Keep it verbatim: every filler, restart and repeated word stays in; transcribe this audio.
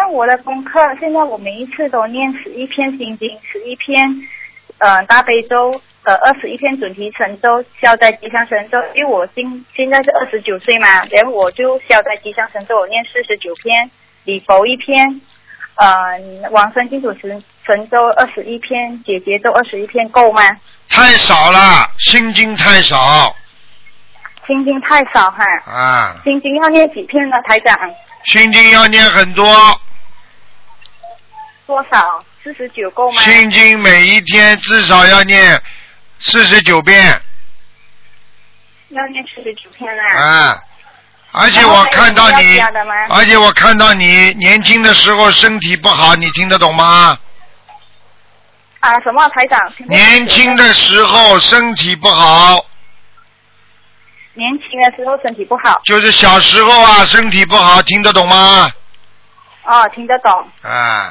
像我的功课，现在我每一次都念十一篇心经，十一篇呃大悲咒，呃二十一篇准提神咒，消灾吉祥神咒。因为我今现在是二十九岁嘛，然后我就消灾吉祥神咒我念四十九篇，礼佛一篇，呃往生净土神神咒二十一篇，解结咒二十一篇，够吗？ 太少了，心经太少。 心经太少哈。 啊。 心经要念几篇呢，台长？ 心经要念很多。 多少？四十九够吗？ 心经每一天至少要念四十九遍。 要念四十九篇啦。 啊。而且我看到你，而且我看到你年轻的时候身体不好，你听得懂吗？ 啊，什么台长？ 年轻的时候身体不好。 年轻的时候身体不好。 就是小时候啊，身体不好，听得懂吗？ 哦，听得懂。 啊。